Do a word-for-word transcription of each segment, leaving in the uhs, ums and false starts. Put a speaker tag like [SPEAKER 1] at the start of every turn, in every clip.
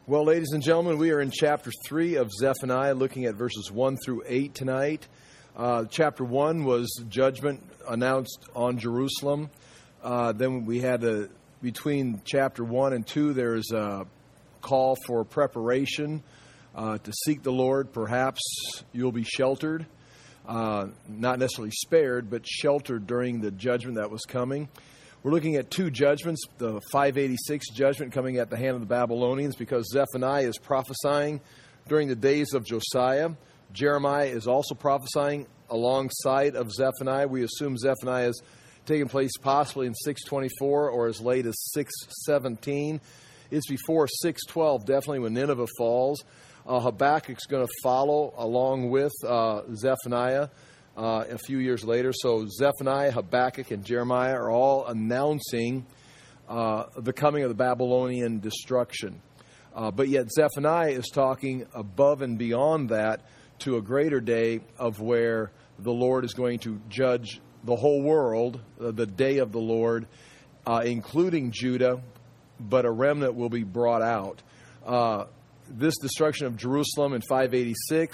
[SPEAKER 1] Well, ladies and gentlemen, we are in chapter three of Zephaniah, looking at verses one through eight tonight. Uh, chapter one was judgment announced on Jerusalem. Uh, then we had a, between chapter one and two, there's a call for preparation uh, to seek the Lord. Perhaps you'll be sheltered, uh, not necessarily spared, but sheltered during the judgment that was coming. We're looking at two judgments, the five eighty-six judgment coming at the hand of the Babylonians, because Zephaniah is prophesying during the days of Josiah. Jeremiah is also prophesying alongside of Zephaniah. We assume Zephaniah is taking place possibly in six twenty-four or as late as six seventeen. It's before six twelve, definitely, when Nineveh falls. Uh, Habakkuk's going to follow along with uh, Zephaniah Uh, a few years later. So Zephaniah, Habakkuk, and Jeremiah are all announcing uh, the coming of the Babylonian destruction. Uh, but yet Zephaniah is talking above and beyond that to a greater day of where the Lord is going to judge the whole world, uh, the day of the Lord, uh, including Judah, but a remnant will be brought out. Uh, this destruction of Jerusalem in five eighty-six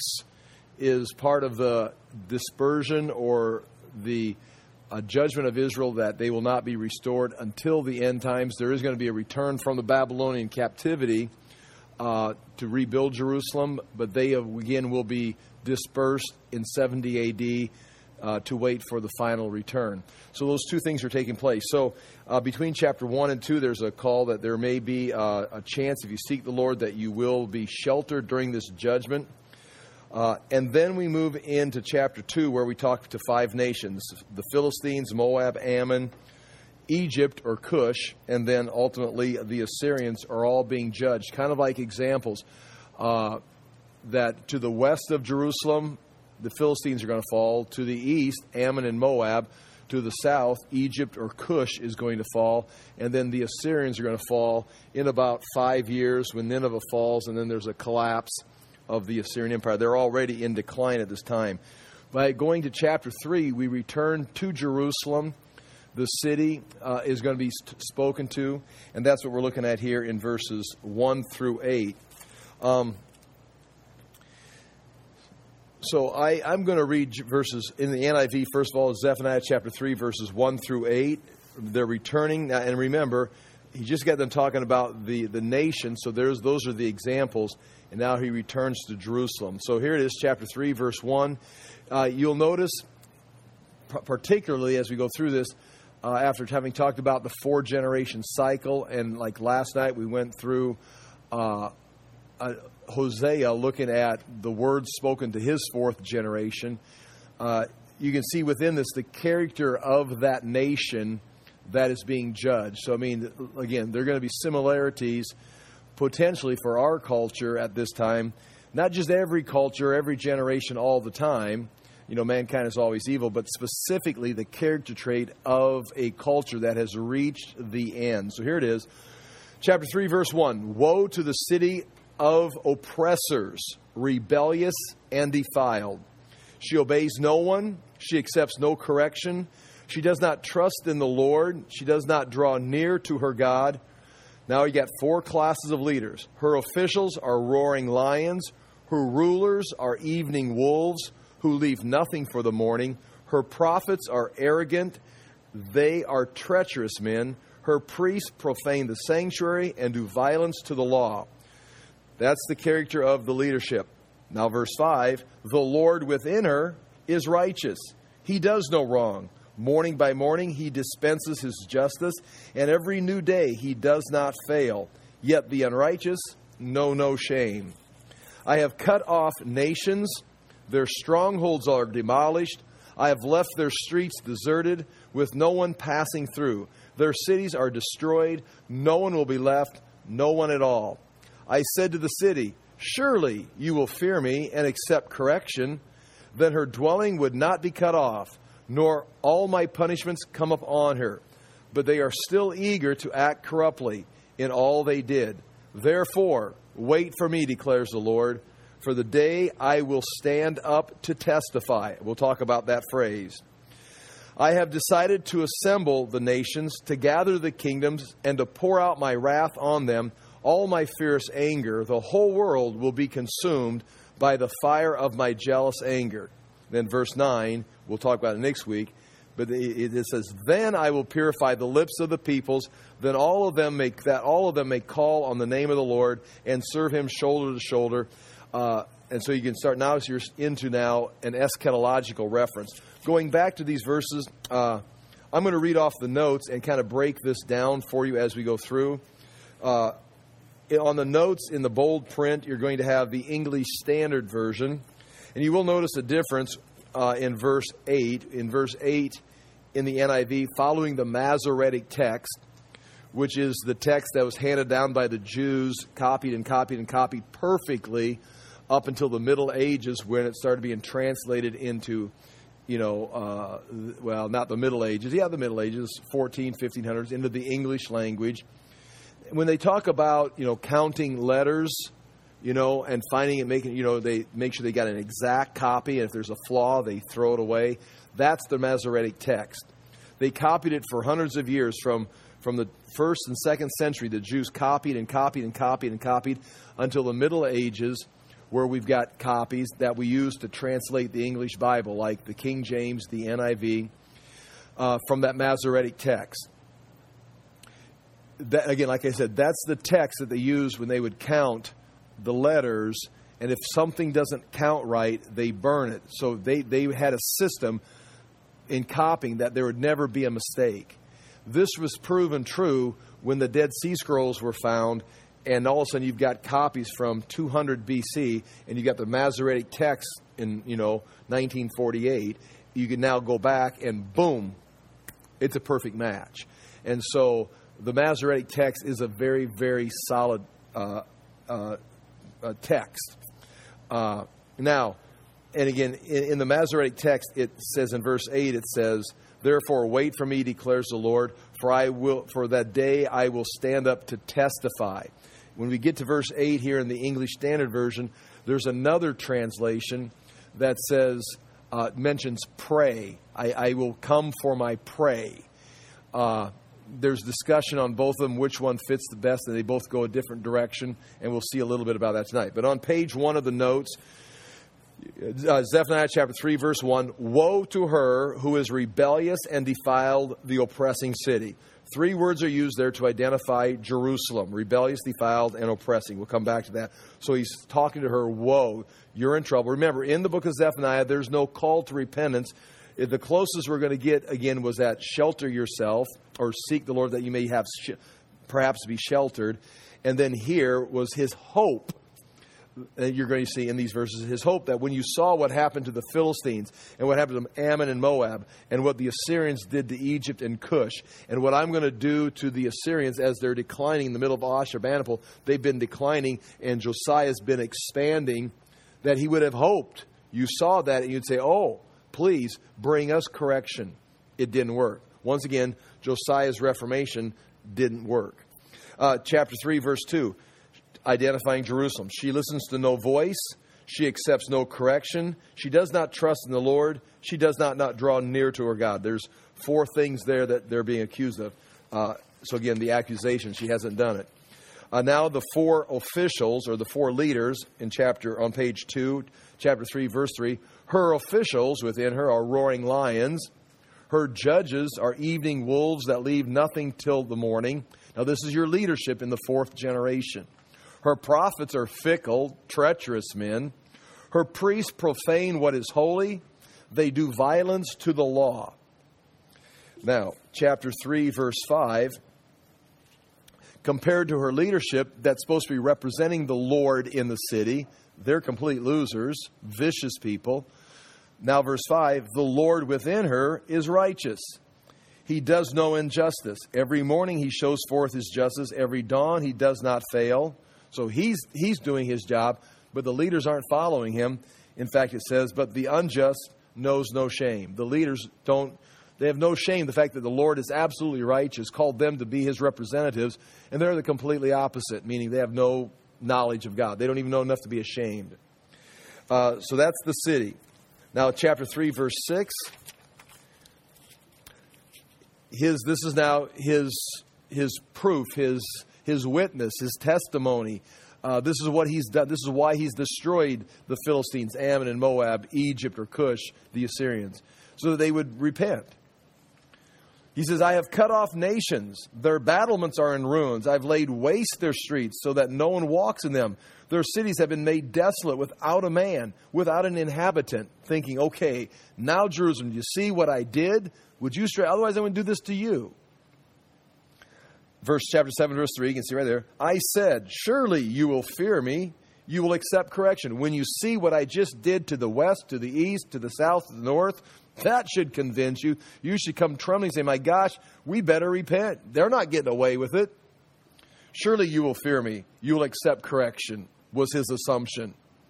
[SPEAKER 1] is part of the dispersion or the uh, judgment of Israel, that they will not be restored until the end times. There is going to be a return from the Babylonian captivity uh, to rebuild Jerusalem, but they again will be dispersed in seventy A D uh, to wait for the final return. So those two things are taking place. So uh, between chapter one and two, there's a call that there may be uh, a chance, if you seek the Lord, that you will be sheltered during this judgment. Uh, and then we move into chapter two, where we talk to five nations: the Philistines, Moab, Ammon, Egypt or Cush, and then ultimately the Assyrians are all being judged. Kind of like examples uh, that to the west of Jerusalem, the Philistines are going to fall. To the east, Ammon and Moab. To the south, Egypt or Cush is going to fall. And then the Assyrians are going to fall in about five years when Nineveh falls, and then there's a collapse of the Assyrian Empire. They're already in decline at this time. By going to chapter three, we return to Jerusalem. The city uh, is going to be st- spoken to, and that's what we're looking at here in verses one through eight. Um, so I, I'm going to read verses in the N I V, first of all, Zephaniah chapter three, verses one through eight. They're returning, and remember, he just got them talking about the, the nation, so there's those are the examples. And now he returns to Jerusalem. So here it is, chapter three, verse one. Uh, you'll notice, particularly as we go through this, uh, after having talked about the four-generation cycle, and like last night we went through uh, uh, Hosea looking at the words spoken to his fourth generation, uh, you can see within this the character of that nation that is being judged. So, I mean, again, there are going to be similarities potentially for our culture at this time. Not just every culture, every generation, all the time. You know, mankind is always evil, but specifically the character trait of a culture that has reached the end. So here it is. Chapter three, verse one. Woe to the city of oppressors, rebellious and defiled. She obeys no one. She accepts no correction. She does not trust in the Lord. She does not draw near to her God. Now you got four classes of leaders. Her officials are roaring lions. Her rulers are evening wolves who leave nothing for the morning. Her prophets are arrogant. They are treacherous men. Her priests profane the sanctuary and do violence to the law. That's the character of the leadership. Now verse five, the Lord within her is righteous. He does no wrong. Morning by morning he dispenses his justice, and every new day he does not fail. Yet the unrighteous know no shame. I have cut off nations. Their strongholds are demolished. I have left their streets deserted, with no one passing through. Their cities are destroyed. No one will be left, no one at all. I said to the city, surely you will fear me and accept correction. Then her dwelling would not be cut off, nor all my punishments come upon her. But they are still eager to act corruptly in all they did. Therefore, wait for me, declares the Lord, for the day I will stand up to testify. We'll talk about that phrase. I have decided to assemble the nations, to gather the kingdoms, and to pour out my wrath on them. all my fierce anger, the whole world will be consumed by the fire of my jealous anger. Then verse nine, we'll talk about it next week, but it, it says, then I will purify the lips of the peoples, then all of them make that all of them may call on the name of the Lord and serve him shoulder to shoulder. Uh, and so you can start now, so you're into now an eschatological reference. Going back to these verses, uh, I'm going to read off the notes and kind of break this down for you as we go through. Uh, on the notes in the bold print, you're going to have the English Standard Version. And you will notice a difference uh, in verse eight. In verse eight in the N I V, following the Masoretic text, which is the text that was handed down by the Jews, copied and copied and copied perfectly up until the Middle Ages, when it started being translated into, you know, uh, well, not the Middle Ages, yeah, the Middle Ages, fourteen, fifteen hundreds, into the English language. When they talk about, you know, counting letters, you know, and finding it, making, you know, they make sure they got an exact copy, and if there's a flaw, they throw it away. That's the Masoretic text. They copied it for hundreds of years from From the first and second century. The Jews copied and copied and copied and copied until the Middle Ages, where we've got copies that we use to translate the English Bible, like the King James, the N I V, uh, from that Masoretic text. That, again, like I said, that's the text that they used when they would count the letters, and if something doesn't count right, they burn it. So they, they had a system in copying that there would never be a mistake. This was proven true when the Dead Sea Scrolls were found, and all of a sudden you've got copies from two hundred B C, and you've got the Masoretic text in, you know, nineteen forty-eight. You can now go back and boom, it's a perfect match. And so the Masoretic text is a very, very solid uh, uh, uh, text. Uh, now, and again, in, in the Masoretic text, it says in verse eight, it says, therefore, wait for me, declares the Lord, for I will, for that day I will stand up to testify. When we get to verse eight here in the English Standard Version, there's another translation that says, uh, mentions pray. I, I will come for my prey. Uh, there's discussion on both of them, which one fits the best, and they both go a different direction, and we'll see a little bit about that tonight. But on page one of the notes, Uh, Zephaniah chapter three, verse one, woe to her who is rebellious and defiled the oppressing city. Three words are used there to identify Jerusalem: rebellious, defiled, and oppressing. We'll come back to that. So he's talking to her, woe, you're in trouble. Remember, in the book of Zephaniah, there's no call to repentance. The closest we're going to get, again, was that shelter yourself, or seek the Lord that you may have sh- perhaps be sheltered. And then here was his hope. And you're going to see in these verses his hope that when you saw what happened to the Philistines and what happened to Ammon and Moab and what the Assyrians did to Egypt and Cush and what I'm going to do to the Assyrians as they're declining in the middle of Ashurbanipal, they've been declining and Josiah's been expanding, that he would have hoped. You saw that and you'd say, oh, please bring us correction. It didn't work. Once again, Josiah's reformation didn't work. Uh, chapter three, verse two. Identifying Jerusalem. She listens to no voice. She accepts no correction. She does not trust in the Lord. She does not, not draw near to her God. There's four things there that they're being accused of. Uh, so again, the accusation, she hasn't done it. Uh, now the four officials, or the four leaders in chapter, on page two, chapter three, verse three. Her officials within her are roaring lions. Her judges are evening wolves that leave nothing till the morning. Now this is your leadership in the fourth generation. Her prophets are fickle, treacherous men. Her priests profane what is holy. They do violence to the law. Now, chapter three, verse five. Compared to her leadership that's supposed to be representing the Lord in the city, they're complete losers, vicious people. Now, verse five. The Lord within her is righteous. He does no injustice. Every morning he shows forth his justice. Every dawn he does not fail. So he's he's doing his job, but the leaders aren't following him. In fact, it says, but the unjust knows no shame. The leaders don't, they have no shame. The fact that the Lord is absolutely righteous, called them to be his representatives, and they're the completely opposite, meaning they have no knowledge of God. They don't even know enough to be ashamed. Uh, so that's the city. Now, chapter three, verse six. His, this is now his, his proof, his his witness, his testimony. Uh, this is what he's done. This is why he's destroyed the Philistines, Ammon and Moab, Egypt or Cush, the Assyrians, so that they would repent. He says, I have cut off nations. Their battlements are in ruins. I've laid waste their streets so that no one walks in them. Their cities have been made desolate without a man, without an inhabitant, thinking, okay, now Jerusalem, do you see what I did? Would you stray? Otherwise I would do this to you. Verse chapter seven, verse three, you can see right there. I said, surely you will fear me. You will accept correction. When you see what I just did to the west, to the east, to the south, to the north, that should convince you. You should come trembling and say, my gosh, we better repent. They're not getting away with it. Surely you will fear me. You will accept correction, was his assumption.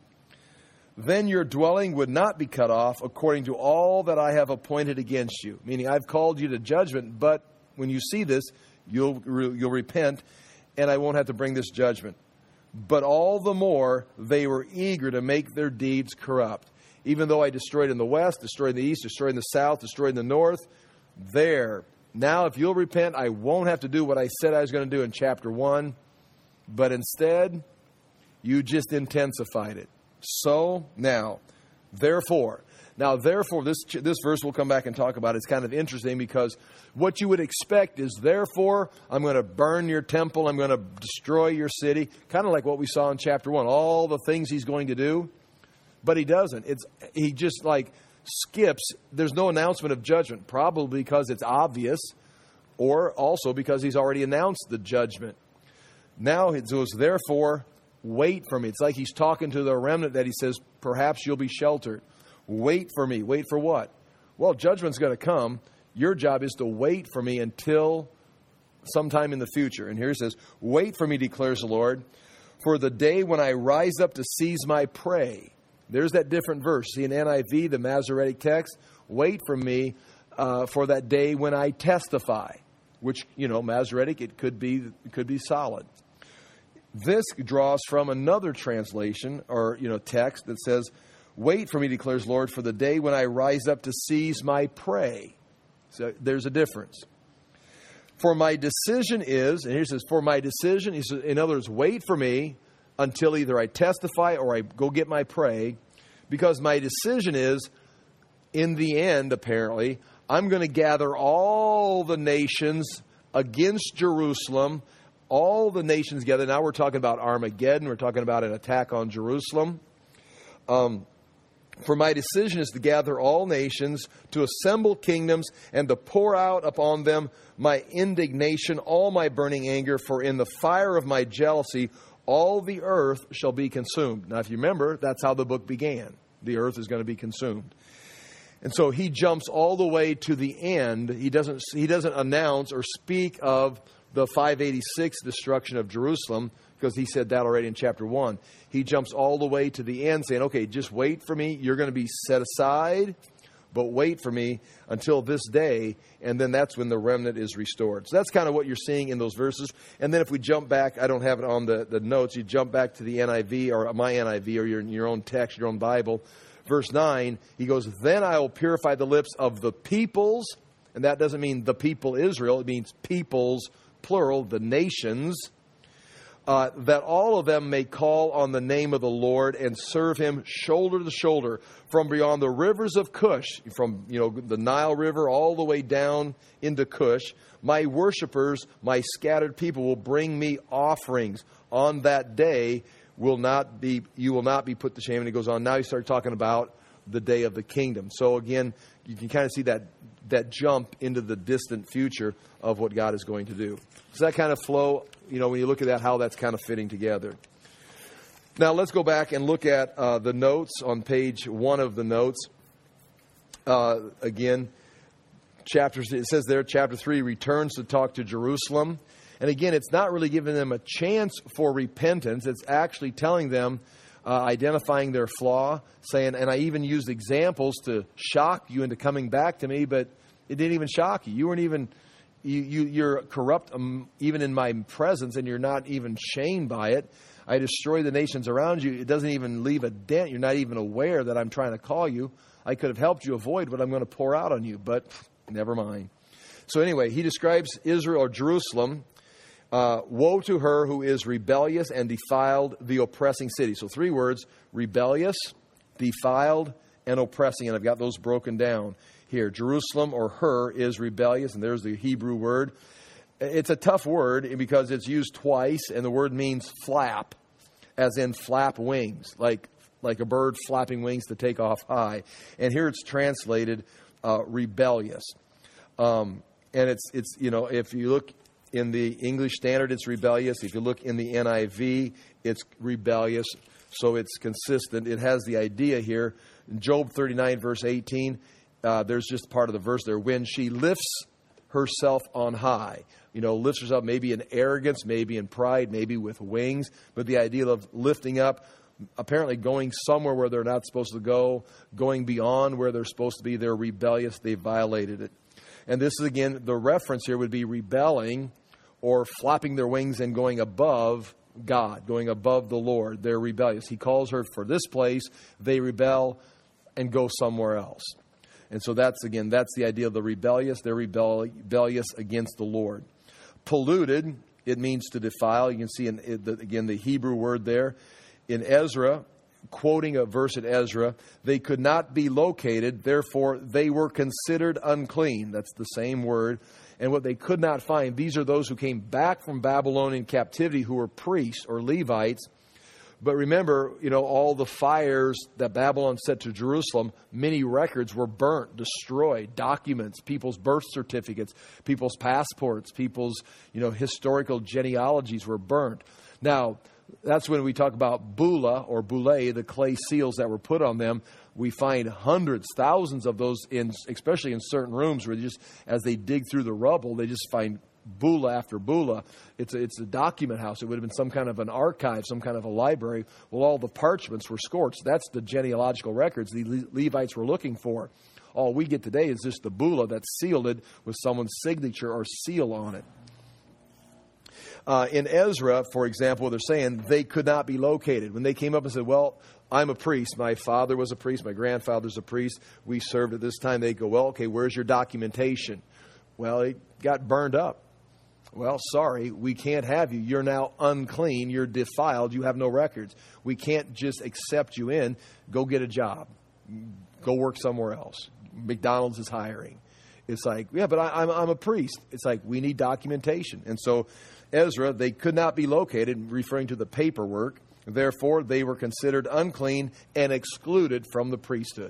[SPEAKER 1] Then your dwelling would not be cut off according to all that I have appointed against you. Meaning I've called you to judgment, but when you see this, you'll, you'll repent, and I won't have to bring this judgment. But all the more they were eager to make their deeds corrupt. Even though I destroyed in the west, destroyed in the east, destroyed in the south, destroyed in the north, there. Now, if you'll repent, I won't have to do what I said I was going to do in chapter one. But instead, you just intensified it. So, now, therefore. Now, therefore, this this verse we'll come back and talk about. It's kind of interesting because what you would expect is, therefore, I'm going to burn your temple. I'm going to destroy your city. Kind of like what we saw in chapter one. All the things he's going to do. But he doesn't. It's he just like skips. There's no announcement of judgment, probably because it's obvious, or also because he's already announced the judgment. Now it goes, therefore, wait for me. It's like he's talking to the remnant that he says, perhaps you'll be sheltered. Wait for me. Wait for what? Well, judgment's going to come. Your job is to wait for me until sometime in the future. And here he says, wait for me, declares the Lord, for the day when I rise up to seize my prey. There's that different verse. See, in N I V, the Masoretic text, wait for me uh, for that day when I testify. Which, you know, Masoretic, it could be it could be solid. This draws from another translation or, you know, text that says, wait for me, declares Lord, for the day when I rise up to seize my prey. So there's a difference. For my decision is, and here it says, for my decision, he says, in other words, wait for me until either I testify or I go get my prey, because my decision is, in the end, apparently, I'm going to gather all the nations against Jerusalem, all the nations together. Now we're talking about Armageddon. We're talking about an attack on Jerusalem. Um, for my decision is to gather all nations, to assemble kingdoms, and to pour out upon them my indignation, all my burning anger, for in the fire of my jealousy, all the earth shall be consumed. Now, if you remember, that's how the book began. The earth is going to be consumed. And so he jumps all the way to the end. He doesn't, he doesn't announce or speak of the five eighty-six destruction of Jerusalem, because he said that already in chapter one. He jumps all the way to the end saying, okay, just wait for me. You're going to be set aside, but wait for me until this day, and then that's when the remnant is restored. So that's kind of what you're seeing in those verses. And then if we jump back, I don't have it on the, the notes, you jump back to the N I V, or my N I V, or your, your own text, your own Bible. Verse nine, he goes, then I will purify the lips of the peoples, and that doesn't mean the people Israel, it means peoples, plural, the nations, Uh, that all of them may call on the name of the Lord and serve him shoulder to shoulder from beyond the rivers of Cush, from, you know, the Nile River all the way down into Cush. My worshipers, my scattered people will bring me offerings. On that day will not be, you will not be put to shame. And he goes on. Now he starts talking about the day of the kingdom. So again, you can kind of see that that jump into the distant future of what God is going to do. Does that kind of flow? You know, when you look at that, how that's kind of fitting together. Now, let's go back and look at uh, the notes on page one of the notes. Uh, again, chapters, it says there, chapter three returns to talk to Jerusalem. And again, it's not really giving them a chance for repentance. It's actually telling them, uh, identifying their flaw, saying, and I even used examples to shock you into coming back to me, but it didn't even shock you. You weren't even... You, you, you're corrupt um, even in my presence, and you're not even shamed by it. I destroy the nations around you. It doesn't even leave a dent. You're not even aware that I'm trying to call you. I could have helped you avoid what I'm going to pour out on you, but never mind. So anyway, he describes Israel or Jerusalem Uh, woe to her who is rebellious and defiled the oppressing city. So three words: rebellious, defiled, and oppressing. And I've got those broken down here. Jerusalem, or her, is rebellious, and there's the Hebrew word. It's a tough word because it's used twice, and the word means flap, as in flap wings, like like a bird flapping wings to take off high. And here it's translated uh, rebellious. Um, and it's it's you know, if you look in the English Standard, it's rebellious. If you look in the N I V, it's rebellious. So it's consistent. It has the idea here. In Job thirty-nine, verse eighteen, uh, there's just part of the verse there. When she lifts herself on high. You know, lifts herself maybe in arrogance, maybe in pride, maybe with wings. But the idea of lifting up, apparently going somewhere where they're not supposed to go, going beyond where they're supposed to be, they're rebellious, they violated it. And this is, again, the reference here would be rebelling or flapping their wings and going above God, going above the Lord. They're rebellious. He calls her for this place. They rebel and go somewhere else. And so that's, again, that's the idea of the rebellious. They're rebel- rebellious against the Lord. Polluted, it means to defile. You can see, in, in the, again, the Hebrew word there. In Ezra, quoting a verse in Ezra, they could not be located, therefore they were considered unclean. That's the same word. And what they could not find, these are those who came back from Babylonian captivity who were priests or Levites. But remember, you know, all the fires that Babylon set to Jerusalem, many records were burnt, destroyed, documents, people's birth certificates, people's passports, people's, you know, historical genealogies were burnt. Now, that's when we talk about bula or boule, the clay seals that were put on them. We find hundreds, thousands of those, in, especially in certain rooms where they just, as they dig through the rubble, they just find bula after bula. It's a, it's a document house. It would have been some kind of an archive, some kind of a library. Well, all the parchments were scorched. That's the genealogical records the Le- Levites were looking for. All we get today is just the bula that's sealed it with someone's signature or seal on it. Uh, in Ezra, for example, they're saying they could not be located. When they came up and said, well, I'm a priest. My father was a priest. My grandfather's a priest. We served at this time. They go, well, okay, where's your documentation? Well, it got burned up. Well, sorry, we can't have you. You're now unclean. You're defiled. You have no records. We can't just accept you in. Go get a job. Go work somewhere else. McDonald's is hiring. It's like, yeah, but I, I'm, I'm a priest. It's like, we need documentation. And so Ezra, they could not be located, referring to the paperwork. Therefore, they were considered unclean and excluded from the priesthood.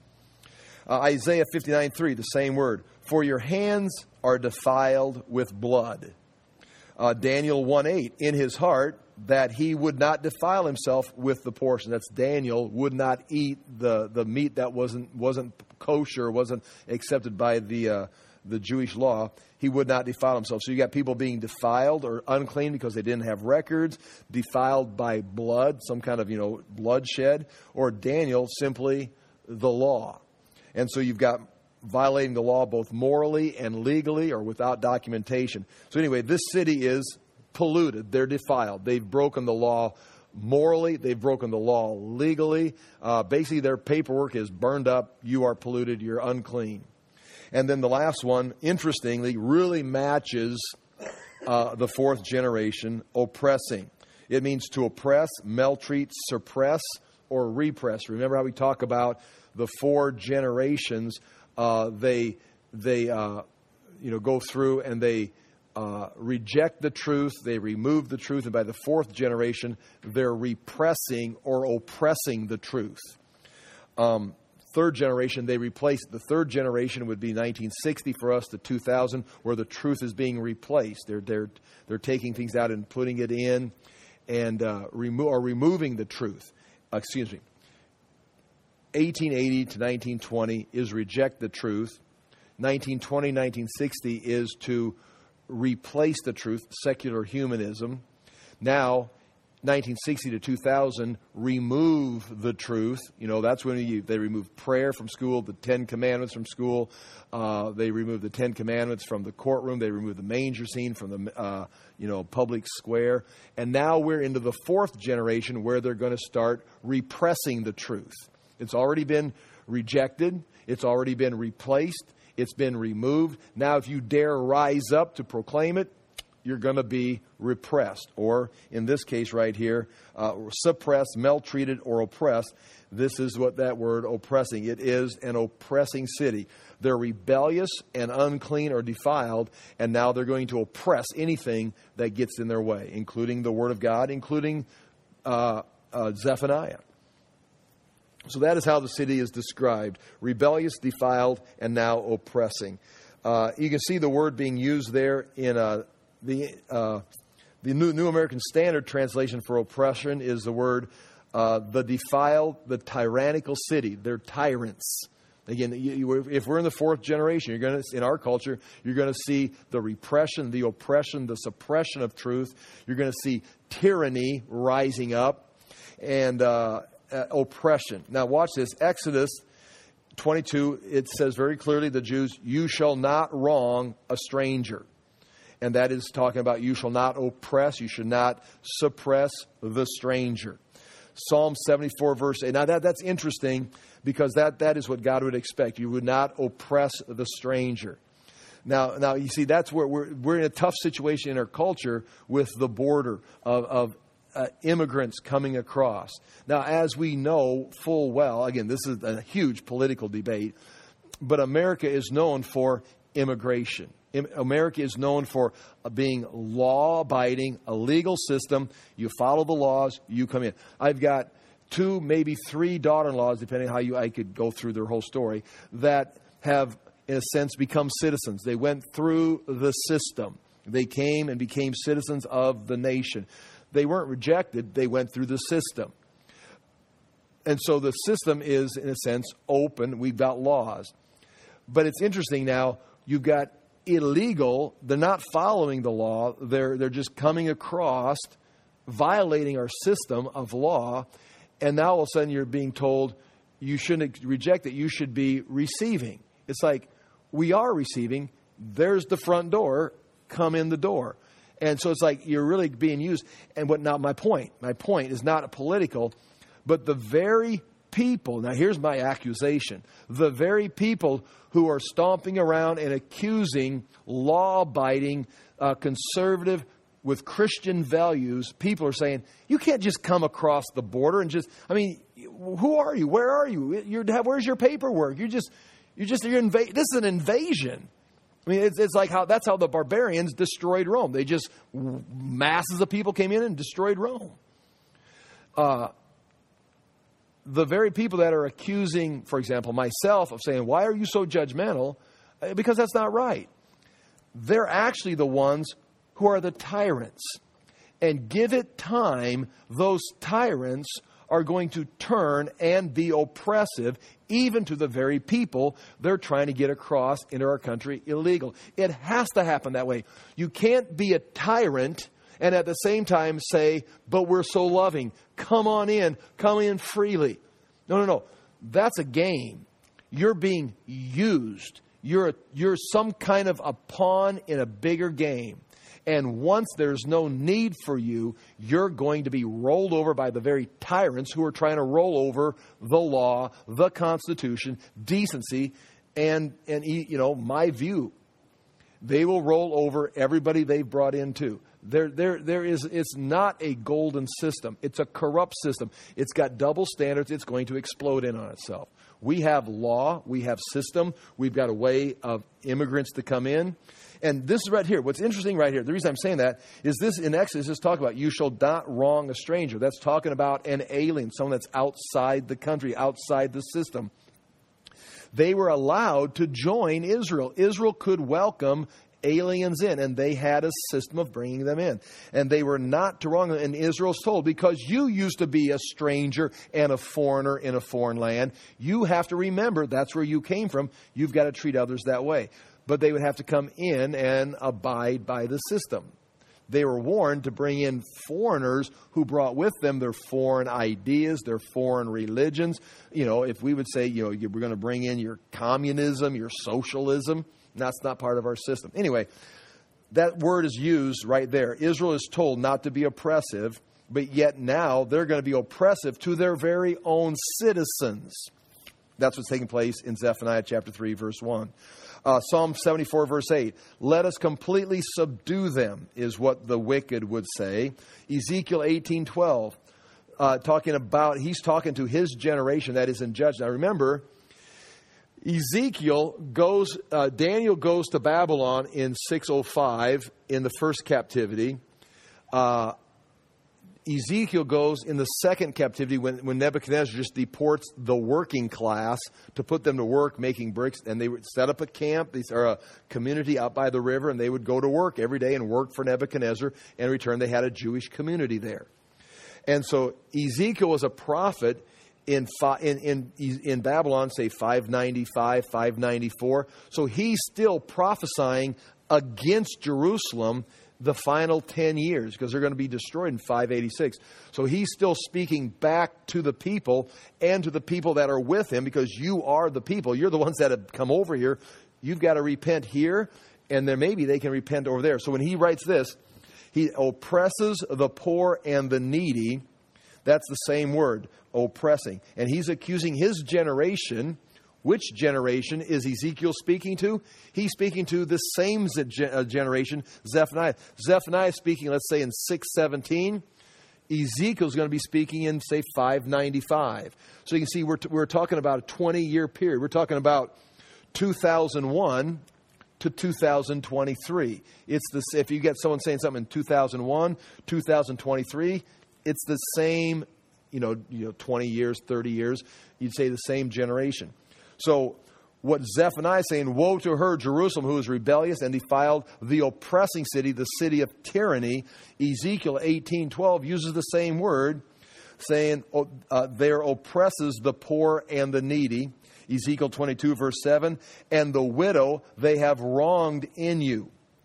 [SPEAKER 1] Uh, Isaiah fifty-nine three, the same word. For your hands are defiled with blood. Uh, Daniel one eight, in his heart that he would not defile himself with the portion. That's Daniel would not eat the, the meat that wasn't wasn't kosher, wasn't accepted by the uh, the Jewish law. He would not defile himself. So you got people being defiled or unclean because they didn't have records, defiled by blood, some kind of, you know, bloodshed, or Daniel, simply the law. And so you've got violating the law both morally and legally or without documentation. So anyway, this city is polluted. They're defiled. They've broken the law morally. They've broken the law legally. Uh, basically, their paperwork is burned up. You are polluted. You're unclean. And then the last one, interestingly, really matches uh, the fourth generation, oppressing. It means to oppress, maltreat, suppress, or repress. Remember how we talk about the four generations? Uh, they they uh, you know go through and they uh, reject the truth. They remove the truth, and by the fourth generation, they're repressing or oppressing the truth. Um, Third generation, they replace it. The third generation would be nineteen sixty for us to two thousand, where the truth is being replaced. They're they're they're taking things out and putting it in, and uh, remo- or removing the truth. Uh, excuse me. eighteen eighty to nineteen twenty is reject the truth. nineteen twenty, nineteen sixty is to replace the truth, secular humanism. Now, nineteen sixty to two thousand, remove the truth. You know, that's when you, they remove prayer from school, the Ten Commandments from school. Uh, they remove the Ten Commandments from the courtroom. They remove the manger scene from the, uh, you know, public square. And now we're into the fourth generation where they're going to start repressing the truth. It's already been rejected. It's already been replaced. It's been removed. Now, if you dare rise up to proclaim it, you're going to be repressed, or in this case right here, uh, suppressed, maltreated, or oppressed. This is what that word oppressing. It is an oppressing city. They're rebellious and unclean or defiled, and now they're going to oppress anything that gets in their way, including the Word of God, including uh, uh, Zephaniah. So that is how the city is described: rebellious, defiled, and now oppressing. Uh, you can see the word being used there in uh, the uh, the New, New American Standard translation for oppression is the word uh, the defiled, the tyrannical city. They're tyrants. Again, you, you, if we're in the fourth generation, you're going to, in our culture, you're going to see the repression, the oppression, the suppression of truth. You're going to see tyranny rising up and uh, uh, oppression. Now, watch this. Exodus twenty-two, it says very clearly, the Jews, you shall not wrong a stranger. And that is talking about you shall not oppress, you should not suppress the stranger. Psalm seventy-four, verse eight. Now, that, that's interesting because that, that is what God would expect. You would not oppress the stranger. Now, now you see, that's where we're, we're in a tough situation in our culture with the border of, of uh, immigrants coming across. Now, as we know full well, again, this is a huge political debate, but America is known for immigration. America is known for being law-abiding, a legal system. You follow the laws, you come in. I've got two, maybe three daughter-in-laws, depending on how you, I could go through their whole story, that have, in a sense, become citizens. They went through the system. They came and became citizens of the nation. They weren't rejected. They went through the system. And so the system is, in a sense, open. We've got laws. But it's interesting now, you've got illegal, they're not following the law, they're they're just coming across, violating our system of law, and now all of a sudden you're being told you shouldn't reject it, you should be receiving. It's like, we are receiving, there's the front door, come in the door. And so it's like you're really being used. And what now my point, my point is not political, but the very people, now here's my accusation, the very people who are stomping around and accusing law-abiding, uh, conservative, with Christian values, people are saying, you can't just come across the border and just, I mean, who are you? Where are you? You're, where's your paperwork? You're just, you're just, you're inva- this is an invasion. I mean, it's, it's like how, that's how the barbarians destroyed Rome. They just, masses of people came in and destroyed Rome. Uh, The very people that are accusing, for example, myself of saying, why are you so judgmental? Because that's not right. They're actually the ones who are the tyrants. And give it time, those tyrants are going to turn and be oppressive even to the very people they're trying to get across into our country illegal. It has to happen that way. You can't be a tyrant and at the same time say, but we're so loving. Come on in. Come in freely. No, no, no. That's a game. You're being used. You're, a, you're some kind of a pawn in a bigger game. And once there's no need for you, you're going to be rolled over by the very tyrants who are trying to roll over the law, the Constitution, decency, and, and you know, my view. They will roll over everybody they've brought in too. There, there, there is, it's not a golden system. It's a corrupt system. It's got double standards. It's going to explode in on itself. We have law. We have system. We've got a way of immigrants to come in. And this is right here. What's interesting right here, the reason I'm saying that is this in Exodus is talking about you shall not wrong a stranger. That's talking about an alien, someone that's outside the country, outside the system. They were allowed to join Israel. Israel could welcome aliens in, and they had a system of bringing them in. And they were not to wrong them. And Israel's told, because you used to be a stranger and a foreigner in a foreign land, you have to remember that's where you came from. You've got to treat others that way. But they would have to come in and abide by the system. They were warned to bring in foreigners who brought with them their foreign ideas, their foreign religions. You know, if we would say, you know, we're going to bring in your communism, your socialism, that's not part of our system. Anyway, that word is used right there. Israel is told not to be oppressive, but yet now they're going to be oppressive to their very own citizens. That's what's taking place in Zephaniah chapter three, verse one. Uh, Psalm seventy-four, verse eight. Let us completely subdue them, is what the wicked would say. Ezekiel eighteen, twelve. Uh, talking about, he's talking to his generation that is in judgment. Now remember, Ezekiel goes, uh, Daniel goes to Babylon in six oh five in the first captivity. Uh, Ezekiel goes in the second captivity when, when Nebuchadnezzar just deports the working class to put them to work making bricks. And they would set up a camp, these are a community out by the river, and they would go to work every day and work for Nebuchadnezzar. And in return, they had a Jewish community there. And so Ezekiel was a prophet in in in, in Babylon, say five ninety-five, five ninety-four. So he's still prophesying against Jerusalem the final ten years, because they're going to be destroyed in five eighty-six. So he's still speaking back to the people and to the people that are with him, because you are the people. You're the ones that have come over here. You've got to repent here, and then maybe they can repent over there. So when he writes this, he oppresses the poor and the needy. That's the same word, oppressing. And he's accusing his generation. Which generation is Ezekiel speaking to? He's speaking to the same generation, Zephaniah. Zephaniah is speaking, let's say, in six seventeen. Ezekiel's going to be speaking in, say, five ninety-five. So you can see we're, t- we're talking about a twenty-year period. We're talking about two thousand one to two thousand twenty-three. It's this, if you get someone saying something in two thousand one, two thousand twenty-three, it's the same, you know, you know, twenty years, thirty years. You'd say the same generation. So what Zephaniah is saying, woe to her, Jerusalem, who is rebellious and defiled, the oppressing city, the city of tyranny. Ezekiel eighteen twelve uses the same word, saying uh, there oppresses the poor and the needy. Ezekiel twenty-two, verse seven, and the widow they have wronged in you.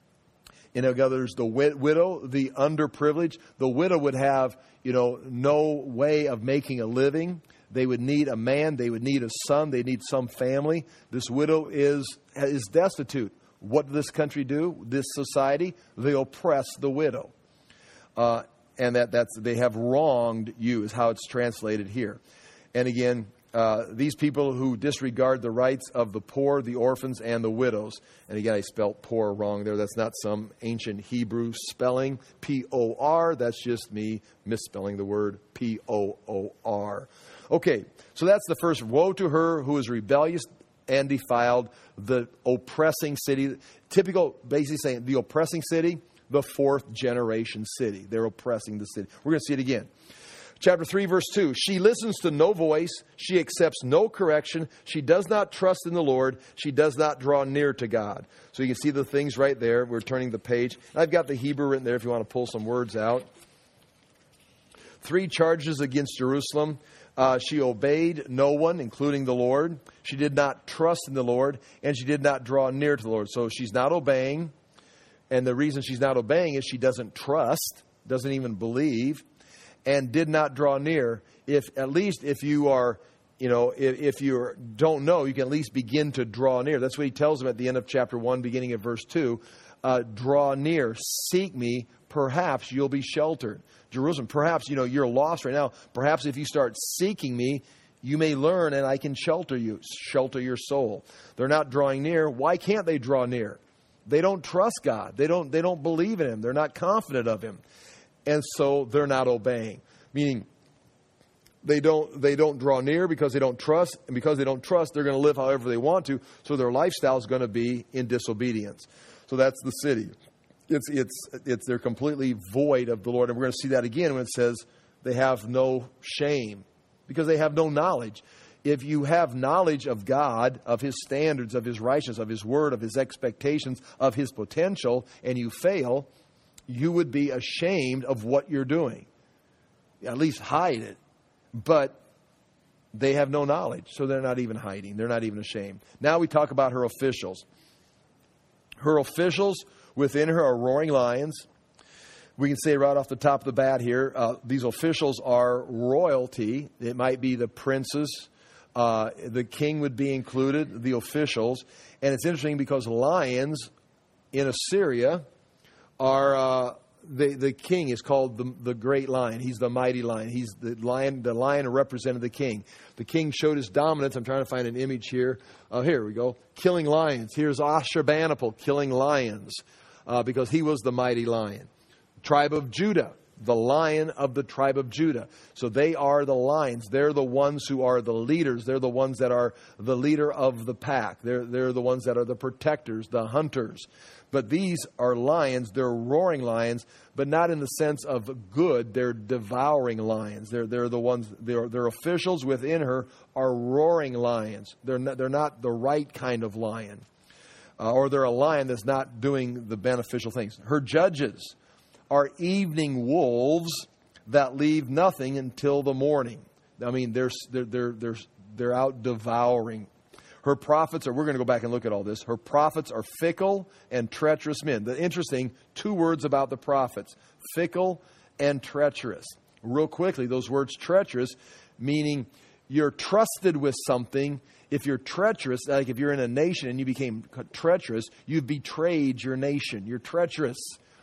[SPEAKER 1] In other words, the widow, the underprivileged, the widow would have, you know, no way of making a living. They would need a man. They would need a son. They need some family. This widow is is destitute. What does this country do? This society, they oppress the widow, uh, and that that's they have wronged you is how it's translated here. And again, uh, these people who disregard the rights of the poor, the orphans, and the widows. And again, I spelled poor wrong there. That's not some ancient Hebrew spelling, P O R. That's just me misspelling the word P O O R. Okay, so that's the first. Woe to her who is rebellious and defiled, the oppressing city. Typical, basically saying the oppressing city, the fourth generation city. They're oppressing the city. We're going to see it again. Chapter three, verse two. She listens to no voice. She accepts no correction. She does not trust in the Lord. She does not draw near to God. So you can see the things right there. We're turning the page. I've got the Hebrew written there if you want to pull some words out. Three charges against Jerusalem. Uh, she obeyed no one, including the Lord. She did not trust in the Lord, and she did not draw near to the Lord. So she's not obeying, and the reason she's not obeying is she doesn't trust, doesn't even believe, and did not draw near. If at least if you are, you know, if, if you don't know, you can at least begin to draw near. That's what he tells them at the end of chapter one, beginning of verse two. Uh, draw near, seek me, perhaps you'll be sheltered. Jerusalem, perhaps, you know, you're lost right now. Perhaps if you start seeking me, you may learn and I can shelter you, shelter your soul. They're not drawing near. Why can't they draw near? They don't trust God. They don't, they don't believe in Him. They're not confident of Him. And so they're not obeying. Meaning they don't, they don't draw near because they don't trust. And because they don't trust, they're going to live however they want to. So their lifestyle is going to be in disobedience. So that's the city. It's it's it's they're completely void of the Lord, and we're going to see that again when it says they have no shame because they have no knowledge. If you have knowledge of God, of His standards, of His righteousness, of His word, of His expectations, of His potential, and you fail, you would be ashamed of what you're doing. At least hide it. But they have no knowledge, so they're not even hiding. They're not even ashamed. Now we talk about her officials. Her officials within her are roaring lions. We can say right off the top of the bat here, uh, these officials are royalty. It might be the princes. Uh, the king would be included, the officials. And it's interesting because lions in Assyria are, uh, the, the king is called the, the great lion. He's the mighty lion. He's the lion. The lion represented the king. The king showed his dominance. I'm trying to find an image here. Oh, here we go. Killing lions. Here's Ashurbanipal killing lions uh, because he was the mighty lion. Tribe of Judah. The lion of the tribe of Judah. So they are the lions. They're the ones who are the leaders. They're the ones that are the leader of the pack. They're, they're the ones that are the protectors, the hunters. But these are lions. They're roaring lions, but not in the sense of good. They're devouring lions. They're, they're the ones, their their officials within her are roaring lions. They're not, they're not the right kind of lion. Uh, or they're a lion that's not doing the beneficial things. Her judges are evening wolves that leave nothing until the morning. I mean, they're they're they're they're, they're out devouring. Her prophets are, we're going to go back and look at all this. Her prophets are fickle and treacherous men. The interesting two words about the prophets, fickle and treacherous. Real quickly, those words treacherous, meaning you're trusted with something. If you're treacherous, like if you're in a nation and you became treacherous, you've betrayed your nation. You're treacherous.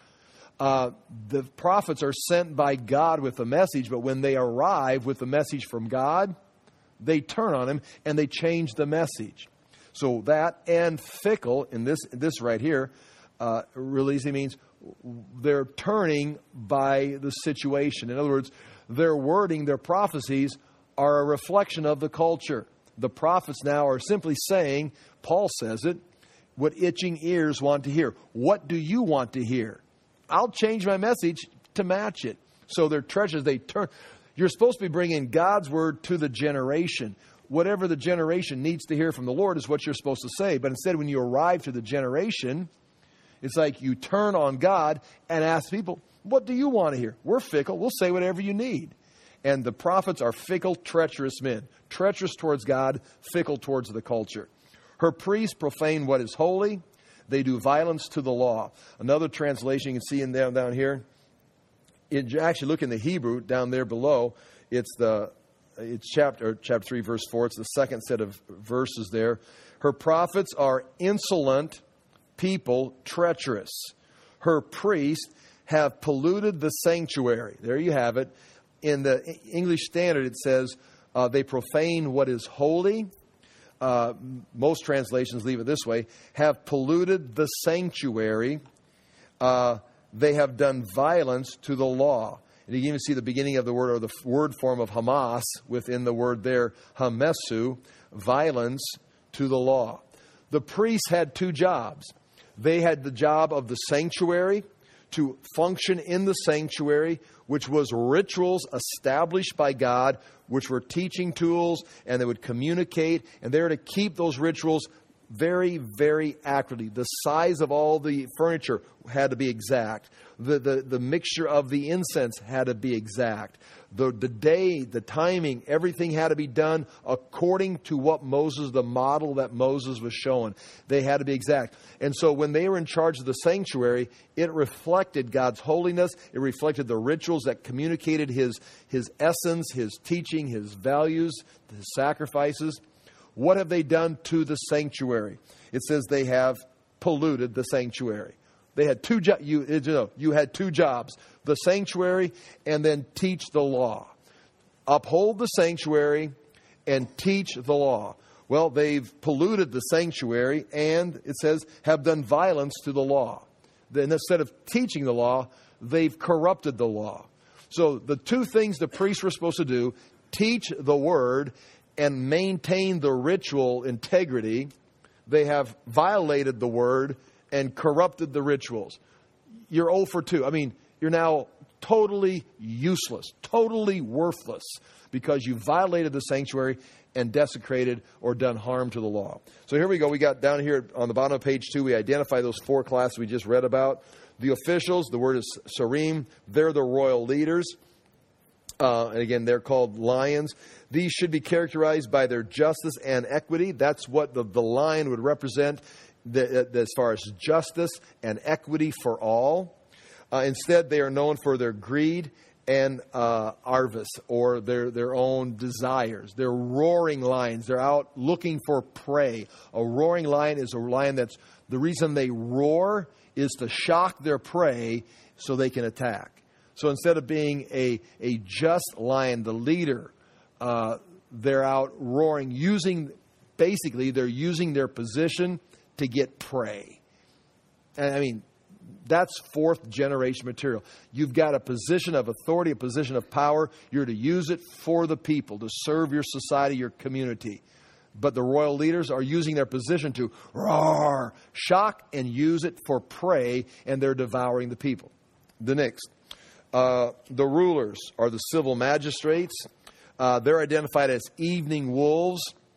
[SPEAKER 1] Uh, the prophets are sent by God with a message, but when they arrive with the message from God, they turn on him and they change the message. So that and fickle, in this this right here, uh, really means they're turning by the situation. In other words, their wording, their prophecies are a reflection of the culture. The prophets now are simply saying, Paul says it, what itching ears want to hear. What do you want to hear? I'll change my message to match it. So they're treasures. They turn. You're supposed to be bringing God's word to the generation. Whatever the generation needs to hear from the Lord is what you're supposed to say. But instead, when you arrive to the generation, it's like you turn on God and ask people, what do you want to hear? We're fickle. We'll say whatever you need. And the prophets are fickle, treacherous men. Treacherous towards God, fickle towards the culture. Her priests profane what is holy. They do violence to the law. Another translation you can see in down, down here. It, actually, look in the Hebrew down there below. It's the it's chapter chapter three, verse four. It's the second set of verses there. Her prophets are insolent people, treacherous. Her priests have polluted the sanctuary. There you have it. In the English Standard, it says uh, they profane what is holy. Uh, most translations leave it this way, have polluted the sanctuary. Uh, they have done violence to the law. And you can even see the beginning of the word, or the word form of Hamas within the word there, Hamesu, violence to the law. The priests had two jobs. They had the job of the sanctuary, to function in the sanctuary, which was rituals established by God, which were teaching tools, and they would communicate, and they were to keep those rituals very, very accurately. The size of all the furniture had to be exact. The, the, the mixture of the incense had to be exact. The, the day, the timing, everything had to be done according to what Moses, the model that Moses was showing. They had to be exact. And so when they were in charge of the sanctuary, it reflected God's holiness. It reflected the rituals that communicated His, His essence, His teaching, His values, His sacrifices. What have they done to the sanctuary? It says they have polluted the sanctuary. They had two jobs. You, you know, you had two jobs: the sanctuary and then teach the law. Uphold the sanctuary and teach the law. Well, they've polluted the sanctuary and, it says, have done violence to the law. Then instead of teaching the law, they've corrupted the law. So the two things the priests were supposed to do: teach the word and maintain the ritual integrity. They have violated the word and corrupted the rituals. You're oh for two. I mean, you're now totally useless, totally worthless, because you violated the sanctuary and desecrated or done harm to the law. So here we go. We got down here on the bottom of page two, we identify those four classes we just read about. The officials, the word is sarim. They're the royal leaders. Uh, and again, they're called lions. These should be characterized by their justice and equity. That's what the, the lion would represent, the, the, as far as justice and equity for all. Uh, instead, they are known for their greed and uh, arvis, or their, their own desires. They're roaring lions. They're out looking for prey. A roaring lion is a lion that's, the reason they roar is to shock their prey so they can attack. So instead of being a, a just lion, the leader, uh, they're out roaring, using, basically, they're using their position to get prey. And I mean, that's fourth generation material. You've got a position of authority, a position of power. You're to use it for the people, to serve your society, your community. But the royal leaders are using their position to roar, shock, and use it for prey, and they're devouring the people. The next. Uh, the rulers are the civil magistrates. Uh, they're identified as evening wolves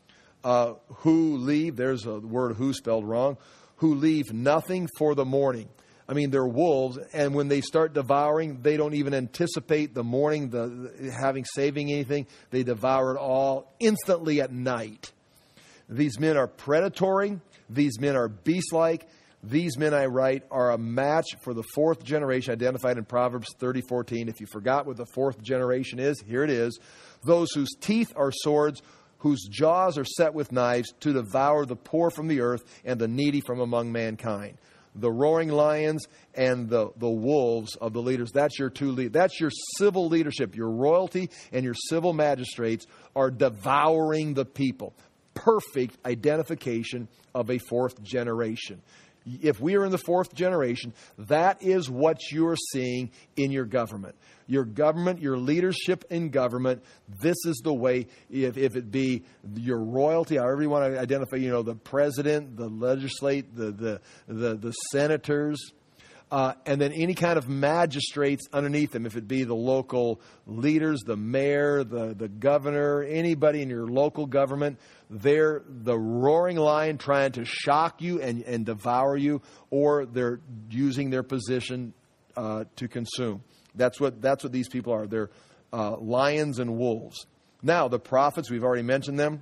[SPEAKER 1] uh, who leave, there's a word who spelled wrong, who leave nothing for the morning. I mean, they're wolves, and when they start devouring, they don't even anticipate the morning, the, the having saving anything. They devour it all instantly at night. These men are predatory. These men are beast-like. These men, I write, are a match for the fourth generation identified in Proverbs thirty fourteen. If you forgot what the fourth generation is, here it is. Those whose teeth are swords, whose jaws are set with knives, to devour the poor from the earth and the needy from among mankind. The roaring lions and the, the wolves of the leaders. That's your two lead. That's your civil leadership. Your royalty and your civil magistrates are devouring the people. Perfect identification of a fourth generation. If we are in the fourth generation, that is what you're seeing in your government. Your government, your leadership in government, this is the way, if, if it be your royalty, however you want to identify, you know, the president, the legislate, the, the, the, the senators, uh, and then any kind of magistrates underneath them, if it be the local leaders, the mayor, the, the governor, anybody in your local government, they're the roaring lion trying to shock you and, and devour you, or they're using their position uh, to consume. That's what that's what these people are. They're uh, lions and wolves. Now, the prophets, we've already mentioned them.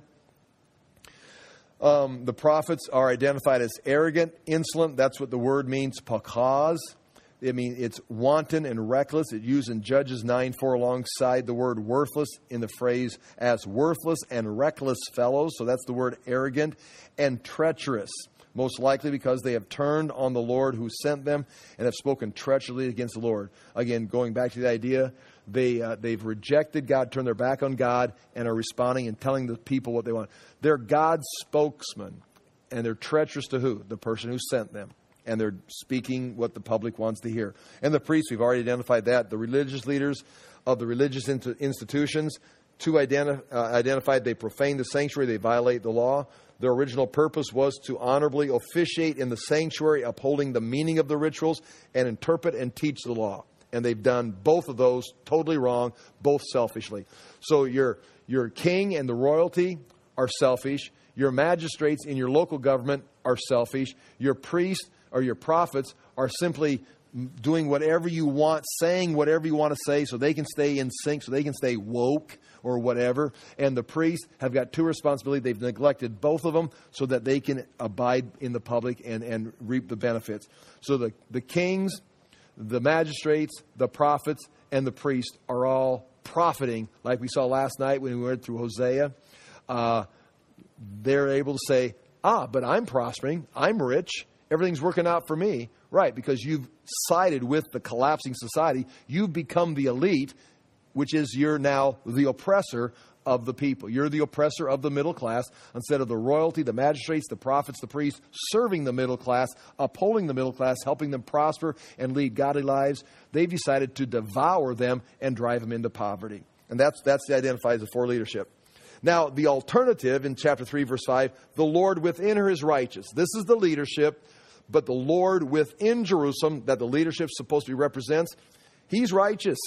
[SPEAKER 1] Um, the prophets are identified as arrogant, insolent. That's what the word means, pakaz. I mean, it's wanton and reckless. It's used in Judges nine four alongside the word worthless in the phrase as worthless and reckless fellows. So that's the word arrogant. And treacherous, most likely because they have turned on the Lord who sent them and have spoken treacherously against the Lord. Again, going back to the idea, they, uh, they've rejected God, turned their back on God, and are responding and telling the people what they want. They're God's spokesman, and they're treacherous to who? The person who sent them. And they're speaking what the public wants to hear. And the priests, we've already identified that. The religious leaders of the religious institutions, two identi- uh, identified, they profane the sanctuary, they violate the law. Their original purpose was to honorably officiate in the sanctuary, upholding the meaning of the rituals, and interpret and teach the law. And they've done both of those totally wrong, both selfishly. So your, your king and the royalty are selfish. Your magistrates in your local government are selfish. Your priests or your prophets are simply doing whatever you want, saying whatever you want to say so they can stay in sync, so they can stay woke or whatever. And the priests have got two responsibilities. They've neglected both of them so that they can abide in the public and, and reap the benefits. So the, the kings, the magistrates, the prophets, and the priests are all profiting, like we saw last night when we went through Hosea. Uh, they're able to say, ah, but I'm prospering, I'm rich, everything's working out for me. Right, because you've sided with the collapsing society. You've become the elite, which is you're now the oppressor of the people. You're the oppressor of the middle class instead of the royalty, the magistrates, the prophets, the priests, serving the middle class, upholding the middle class, helping them prosper and lead godly lives. They've decided to devour them and drive them into poverty. And that's, that's identified as the four leadership. Now, the alternative in chapter three, verse five, the Lord within her is righteous. This is the leadership. But the Lord within Jerusalem, that the leadership supposed to be represents, He's righteous.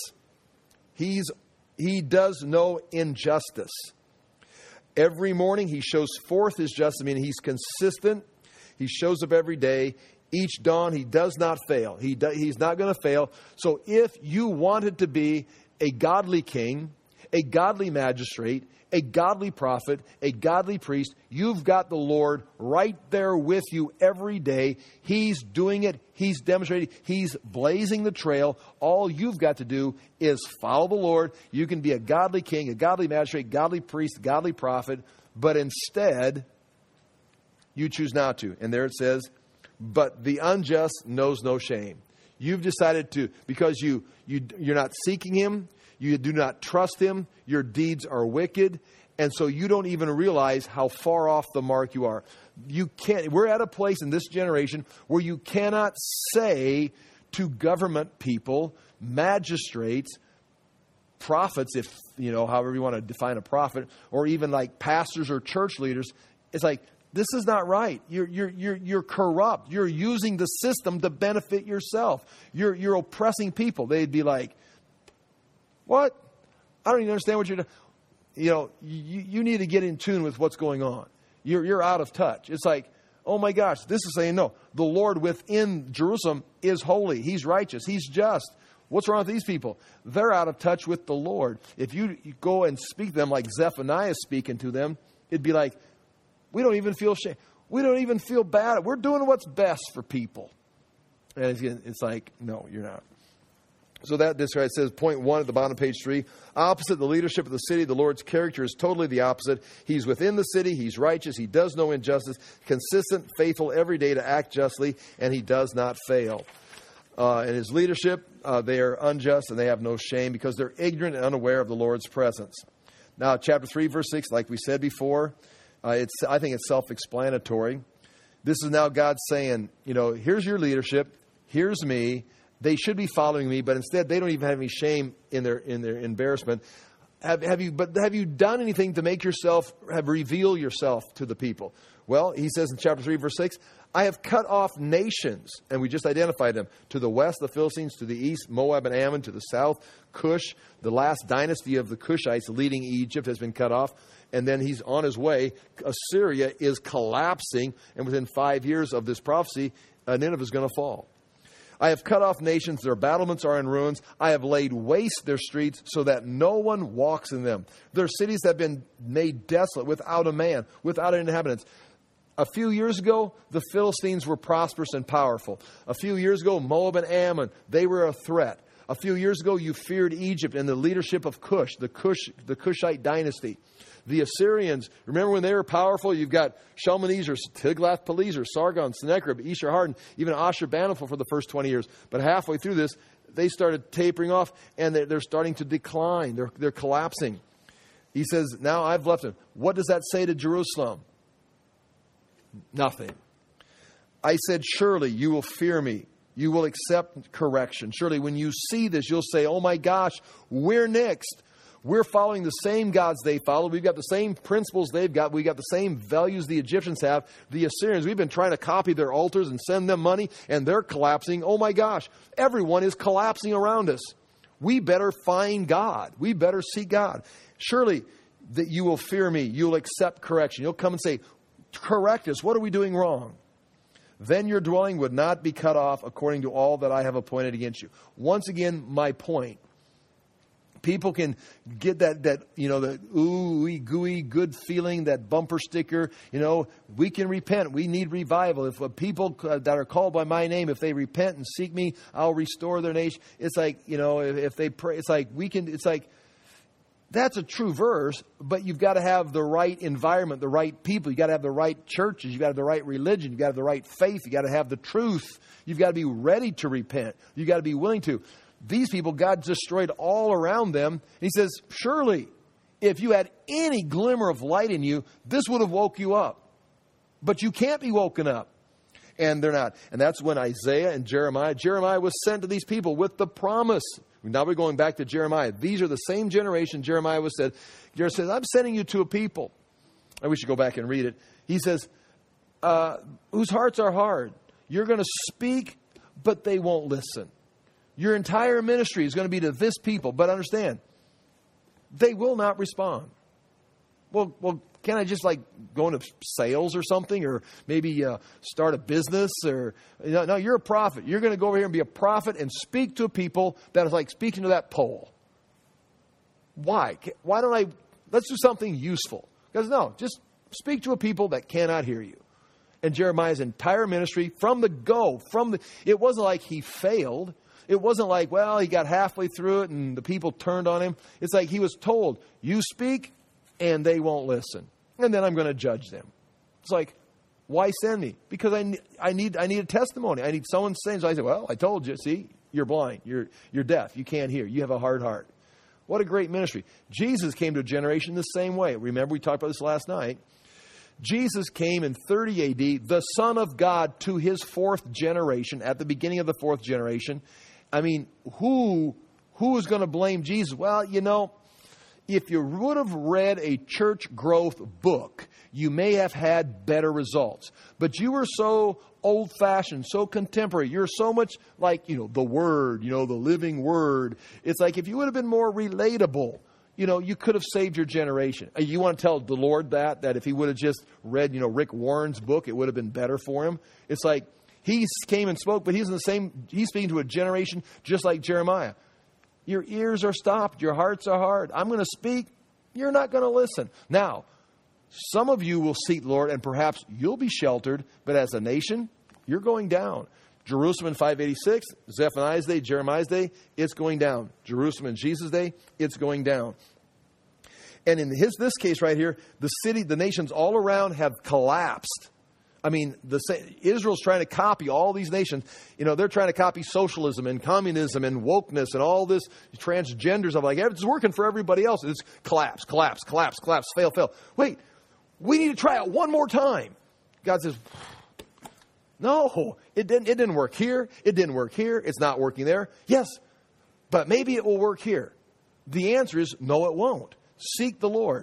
[SPEAKER 1] He's He does no injustice. Every morning He shows forth His justice. I mean, He's consistent. He shows up every day. Each dawn He does not fail. He do, He's not going to fail. So if you wanted to be a godly king, a godly magistrate, a godly prophet, a godly priest, you've got the Lord right there with you every day. He's doing it. He's demonstrating. He's blazing the trail. All you've got to do is follow the Lord. You can be a godly king, a godly magistrate, godly priest, godly prophet, but instead, you choose not to. And there it says, but the unjust knows no shame. You've decided to, because you, you, you're not seeking Him, you do not trust Him, your deeds are wicked, and so you don't even realize how far off the mark you are. You can't, we're at a place in this generation where you cannot say to government people, magistrates, prophets, if, you know, however you want to define a prophet, or even like pastors or church leaders, it's like, this is not right. You're, you're, you're, you're corrupt. You're using the system to benefit yourself. You're, you're oppressing people. They'd be like, what? I don't even understand what you're doing. You know, you, you need to get in tune with what's going on. You're, you're out of touch. It's like, oh my gosh, this is saying, no, the Lord within Jerusalem is holy. He's righteous. He's just. What's wrong with these people? They're out of touch with the Lord. If you go and speak to them like Zephaniah is speaking to them, it'd be like, we don't even feel shame. We don't even feel bad. We're doing what's best for people. And it's, it's like, no, you're not. So that this right says, point one at the bottom of page three, opposite the leadership of the city, the Lord's character is totally the opposite. He's within the city. He's righteous. He does no injustice, consistent, faithful every day to act justly, and He does not fail. Uh, in His leadership, uh, they are unjust and they have no shame because they're ignorant and unaware of the Lord's presence. Now, chapter three, verse six, like we said before, uh, it's I think it's self-explanatory. This is now God saying, you know, here's your leadership. Here's me. They should be following me, but instead they don't even have any shame in their in their embarrassment. Have, have you? But have you done anything to make yourself have reveal yourself to the people? Well, He says in chapter three, verse six, I have cut off nations, and we just identified them. To the west, the Philistines; to the east, Moab and Ammon; to the south, Cush. The last dynasty of the Cushites leading Egypt has been cut off, and then he's on his way. Assyria is collapsing, and within five years of this prophecy, uh, Nineveh is going to fall. I have cut off nations, their battlements are in ruins. I have laid waste their streets so that no one walks in them. Their cities have been made desolate without a man, without an inhabitant. A few years ago, the Philistines were prosperous and powerful. A few years ago, Moab and Ammon, they were a threat. A few years ago, you feared Egypt and the leadership of Cush, the Cush, the Cushite dynasty. The Assyrians, remember when they were powerful? You've got Shalmaneser, Tiglath-Pileser, Sargon, Sennacherib, Esarhaddon, even Ashurbanipal for the first twenty years. But halfway through this, they started tapering off, and they're, they're starting to decline. They're, they're collapsing. He says, now I've left them. What does that say to Jerusalem? Nothing. I said, surely you will fear me. You will accept correction. Surely when you see this, you'll say, oh my gosh, we're next. We're following the same gods they follow. We've got the same principles they've got. We've got the same values the Egyptians have. The Assyrians, we've been trying to copy their altars and send them money, and they're collapsing. Oh my gosh, everyone is collapsing around us. We better find God. We better seek God. Surely that you will fear me. You'll accept correction. You'll come and say, correct us. What are we doing wrong? Then your dwelling would not be cut off according to all that I have appointed against you. Once again, my point. People can get that, that you know, the ooey gooey good feeling, that bumper sticker. You know, we can repent. We need revival. If uh, people uh, that are called by my name, if they repent and seek me, I'll restore their nation. It's like, you know, if, if they pray, it's like we can, it's like, that's a true verse, but you've got to have the right environment, the right people. You've got to have the right churches. You've got to have the right religion. You've got to have the right faith. You've got to have the truth. You've got to be ready to repent. You've got to be willing to. These people, God destroyed all around them. And He says, surely, if you had any glimmer of light in you, this would have woke you up. But you can't be woken up. And they're not. And that's when Isaiah and Jeremiah, Jeremiah was sent to these people with the promise. Now we're going back to Jeremiah. These are the same generation Jeremiah was said. Jeremiah says, I'm sending you to a people. And we should go back and read it. He says, uh, whose hearts are hard. You're going to speak, but they won't listen. Your entire ministry is going to be to this people. But understand, they will not respond. Well, well, can I just like go into sales or something, or maybe uh, start a business? Or you know, no, you're a prophet. You're going to go over here and be a prophet and speak to a people that is like speaking to that pole. Why? Why don't I? Let's do something useful. Because no, just speak to a people that cannot hear you. And Jeremiah's entire ministry from the go, from the, it wasn't like he failed. It wasn't like, well, he got halfway through it and the people turned on him. It's like he was told, you speak and they won't listen. And then I'm going to judge them. It's like, Why send me? Because I, I need I need a testimony. I need someone saying. So I said, well, I told you. See, you're blind. You're you're deaf. You can't hear. You have a hard heart. What a great ministry. Jesus came to a generation the same way. Remember, we talked about this last night. Jesus came in thirty A D, the Son of God, to his fourth generation, at the beginning of the fourth generation. I mean, who who is going to blame Jesus? Well, you know, if you would have read a church growth book, you may have had better results. But you were so old-fashioned, so contemporary. You're so much like, you know, the Word, you know, the living Word. It's like if you would have been more relatable, you know, you could have saved your generation. You want to tell the Lord that, that if he would have just read, you know, Rick Warren's book, it would have been better for him. It's like he came and spoke, but he's in the same, he's speaking to a generation just like Jeremiah. Your ears are stopped. Your hearts are hard. I'm going to speak. You're not going to listen. Now, some of you will seek the Lord, and perhaps you'll be sheltered, but as a nation, you're going down. Jerusalem in five eighty-six, Zephaniah's day, Jeremiah's day, it's going down. Jerusalem in Jesus' day, it's going down. And in his this case right here, the city, the nations all around have collapsed. I mean, the Israel's trying to copy all these nations. You know, they're trying to copy socialism and communism and wokeness and all this transgender stuff. Like, it's working for everybody else. It's collapse, collapse, collapse, collapse, fail, fail. Wait, we need to try it one more time. God says, no, it didn't, it didn't work here. It didn't work here. It's not working there. Yes, but maybe it will work here. The answer is no, it won't. Seek the Lord.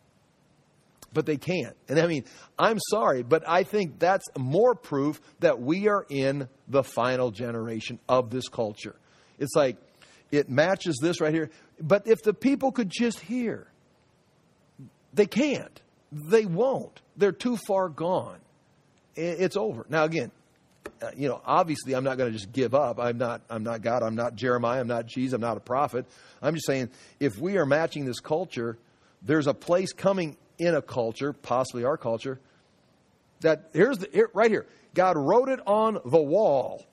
[SPEAKER 1] But they can't. And I mean, I'm sorry, but I think that's more proof that we are in the final generation of this culture. It's like, it matches this right here. But if the people could just hear, they can't. They won't. They're too far gone. It's over. Now, again, you know, obviously I'm not going to just give up. I'm not, I'm not God. I'm not Jeremiah. I'm not Jesus. I'm not a prophet. I'm just saying, if we are matching this culture, there's a place coming in a culture, possibly our culture, that here's the, here, right here. God wrote it on the wall.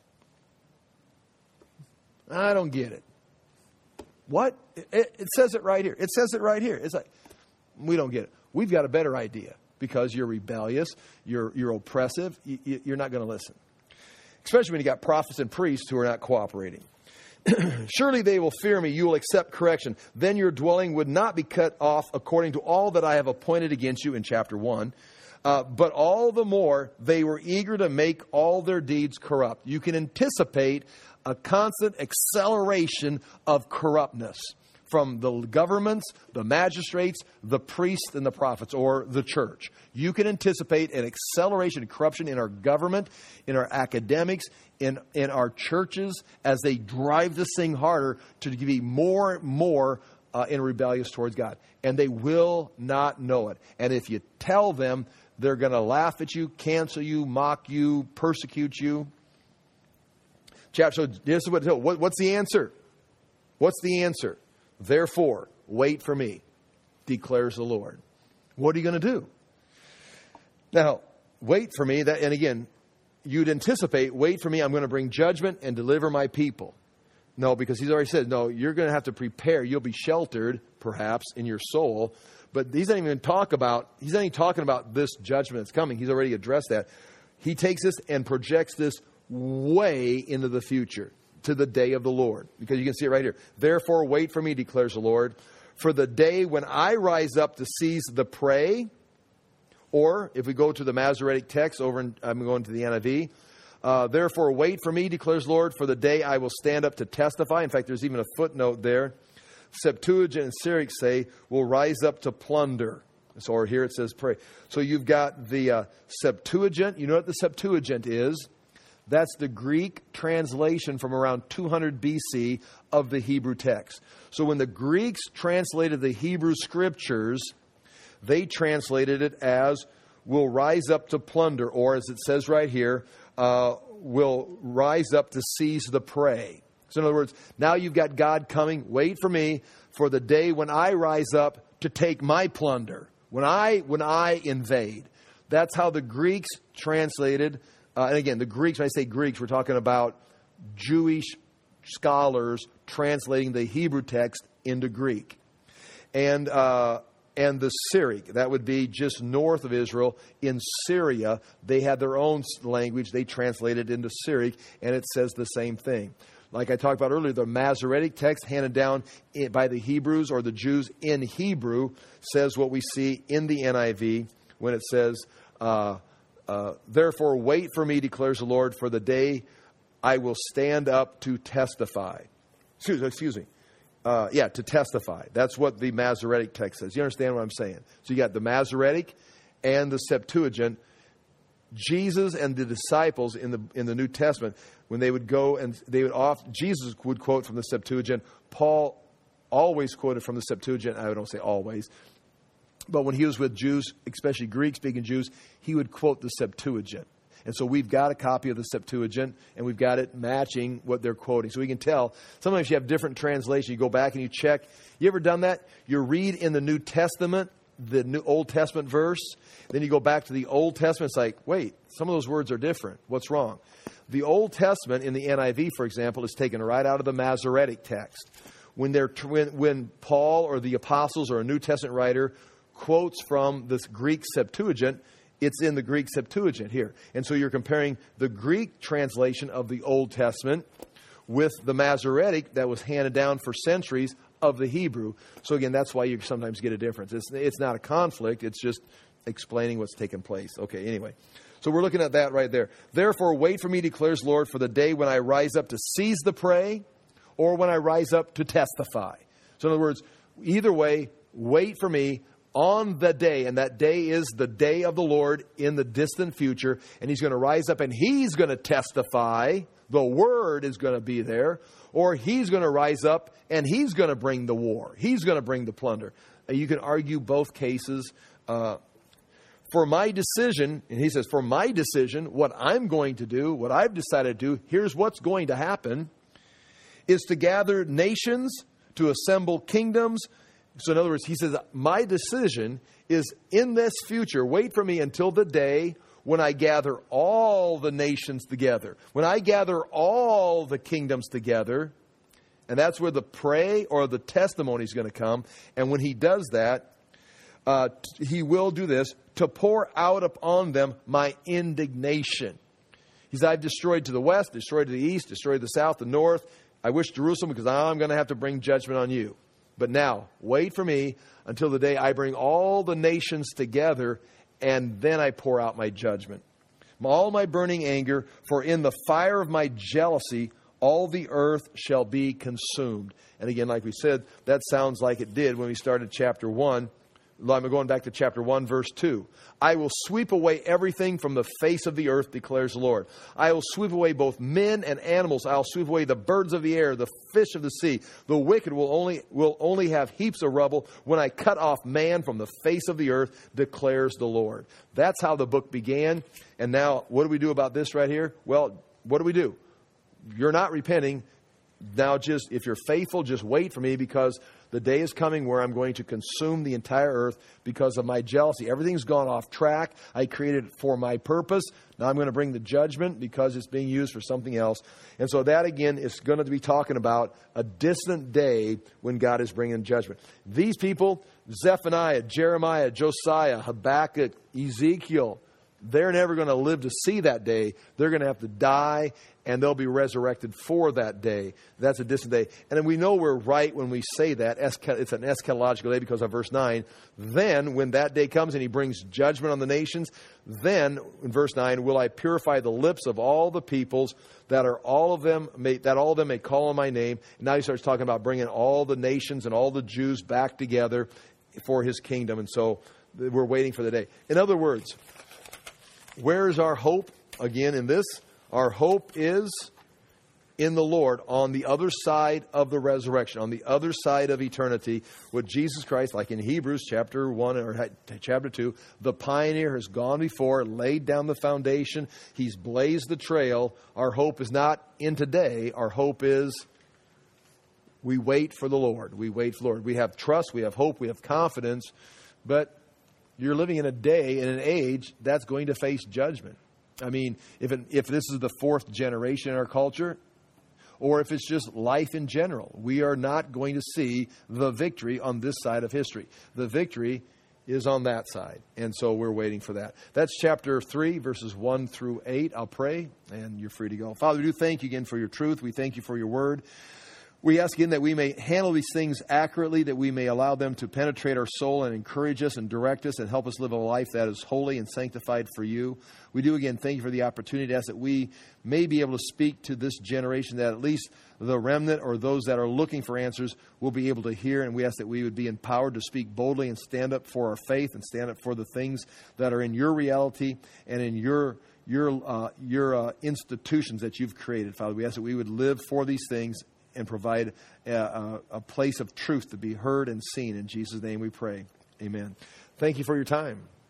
[SPEAKER 1] I don't get it. What? It, it says it right here. It says it right here. It's like, we don't get it. We've got a better idea because you're rebellious, you're, you're oppressive, you, you're not going to listen. Especially when you got prophets and priests who are not cooperating. Surely they will fear me. You will accept correction. Then your dwelling would not be cut off according to all that I have appointed against you in chapter one. Uh, but all the more they were eager to make all their deeds corrupt. You can anticipate a constant acceleration of corruptness from the governments, the magistrates, the priests, and the prophets, or the church. You can anticipate an acceleration of corruption in our government, in our academics, in, in our churches, as they drive this thing harder to be more and more uh, in rebellious towards God. And they will not know it. And if you tell them, they're going to laugh at you, cancel you, mock you, persecute you. Chapter, so this is what, what, what's the answer? What's the answer? Therefore, wait for me, declares the Lord. What are you going to do? Now, wait for me. That, and again, you'd anticipate, wait for me, I'm going to bring judgment and deliver my people. No, because he's already said, no, you're going to have to prepare. You'll be sheltered, perhaps, in your soul. But he's not even talk about, he's not even talking about this judgment that's coming. He's already addressed that. He takes this and projects this way into the future, to the day of the Lord. Because you can see it right here. Therefore, wait for me, declares the Lord, for the day when I rise up to seize the prey. Or, if we go to the Masoretic text, over in, I'm going to the N I V. Uh, Therefore, wait for me, declares the Lord, for the day I will stand up to testify. In fact, there's even a footnote there. Septuagint and Syriac say, will rise up to plunder. So, or here it says pray. So you've got the uh, Septuagint. You know what the Septuagint is? That's the Greek translation from around two hundred B C of the Hebrew text. So when the Greeks translated the Hebrew scriptures, they translated it as will rise up to plunder, or as it says right here, uh, will rise up to seize the prey. So in other words, now you've got God coming, wait for me, for the day when I rise up to take my plunder, when I when I invade. That's how the Greeks translated. Uh, and again, the Greeks, when I say Greeks, we're talking about Jewish scholars translating the Hebrew text into Greek. And uh, and the Syriac. That would be just north of Israel in Syria. They had their own language. They translated into Syriac, and it says the same thing. Like I talked about earlier, the Masoretic text handed down by the Hebrews or the Jews in Hebrew says what we see in the N I V when it says, uh, uh, therefore wait for me, declares the Lord, for the day I will stand up to testify. Excuse, excuse me. Uh, yeah, to testify. That's what the Masoretic text says. You understand what I'm saying? So you got the Masoretic and the Septuagint. Jesus and the disciples in the in the New Testament, when they would go and they would off, Jesus would quote from the Septuagint. Paul always quoted from the Septuagint. I don't say always, but when he was with Jews, especially Greek-speaking Jews, he would quote the Septuagint. And so we've got a copy of the Septuagint, and we've got it matching what they're quoting. So we can tell. Sometimes you have different translations. You go back and you check. You ever done that? You read in the New Testament, the New Old Testament verse. Then you go back to the Old Testament. It's like, wait, some of those words are different. What's wrong? The Old Testament in the N I V, for example, is taken right out of the Masoretic text. When, they're, when, when Paul or the apostles or a New Testament writer quotes from this Greek Septuagint, it's in the Greek Septuagint here. And so you're comparing the Greek translation of the Old Testament with the Masoretic that was handed down for centuries of the Hebrew. So again, that's why you sometimes get a difference. It's, it's not a conflict. It's just explaining what's taken place. Okay, anyway. So we're looking at that right there. Therefore, wait for me, declares Lord, for the day when I rise up to seize the prey or when I rise up to testify. So in other words, either way, wait for me on the day, and that day is the day of the Lord in the distant future, and he's going to rise up and he's going to testify. The word is going to be there, or he's going to rise up and he's going to bring the war. He's going to bring the plunder. You can argue both cases. Uh, for my decision, and he says, for my decision, what I'm going to do, what I've decided to do, here's what's going to happen, is to gather nations, to assemble kingdoms. So in other words, he says, my decision is in this future, wait for me until the day when I gather all the nations together. When I gather all the kingdoms together, and that's where the pray or the testimony is going to come. And when he does that, uh, he will do this, to pour out upon them my indignation. He said, I've destroyed to the west, destroyed to the east, destroyed the south, the north. I wish Jerusalem because I'm going to have to bring judgment on you. But now, wait for me until the day I bring all the nations together, and then I pour out my judgment. All my burning anger, for in the fire of my jealousy, all the earth shall be consumed. And again, like we said, that sounds like it did when we started chapter one. I'm going back to chapter one, verse two. I will sweep away everything from the face of the earth, declares the Lord. I will sweep away both men and animals. I'll sweep away the birds of the air, the fish of the sea. The wicked will only will only have heaps of rubble when I cut off man from the face of the earth, declares the Lord. That's how the book began. And now, what do we do about this right here? Well, what do we do? You're not repenting. Now, just if you're faithful, just wait for me, because the day is coming where I'm going to consume the entire earth because of my jealousy. Everything's gone off track. I created it for my purpose. Now I'm going to bring the judgment because it's being used for something else. And so that, again, is going to be talking about a distant day when God is bringing judgment. These people, Zephaniah, Jeremiah, Josiah, Habakkuk, Ezekiel, they're never going to live to see that day. They're going to have to die, and they'll be resurrected for that day. That's a distant day. And then we know we're right when we say that. It's an eschatological day because of verse nine. Then, when that day comes and he brings judgment on the nations, then, in verse nine, will I purify the lips of all the peoples, that are all of them may, that all of them may call on my name. And now he starts talking about bringing all the nations and all the Jews back together for his kingdom. And so we're waiting for the day. In other words, where is our hope? Again, in this, our hope is in the Lord on the other side of the resurrection, on the other side of eternity, with Jesus Christ, like in Hebrews chapter one or chapter two, the pioneer has gone before, laid down the foundation. He's blazed the trail. Our hope is not in today. Our hope is we wait for the Lord. We wait for the Lord. We have trust, we have hope, we have confidence, but you're living in a day, in an age, that's going to face judgment. I mean, if it, if this is the fourth generation in our culture, or if it's just life in general. We are not going to see the victory on this side of history. The victory is on that side. And so we're waiting for that. That's chapter three, verses one through eight. I'll pray, and you're free to go. Father, we do thank you again for your truth. We thank you for your word. We ask again that we may handle these things accurately, that we may allow them to penetrate our soul and encourage us and direct us and help us live a life that is holy and sanctified for you. We do again thank you for the opportunity to ask that we may be able to speak to this generation, that at least the remnant or those that are looking for answers will be able to hear. And we ask that we would be empowered to speak boldly and stand up for our faith and stand up for the things that are in your reality and in your your uh, your uh, institutions that you've created, Father. We ask that we would live for these things and provide a, a, a place of truth to be heard and seen. In Jesus' name we pray. Amen. Thank you for your time.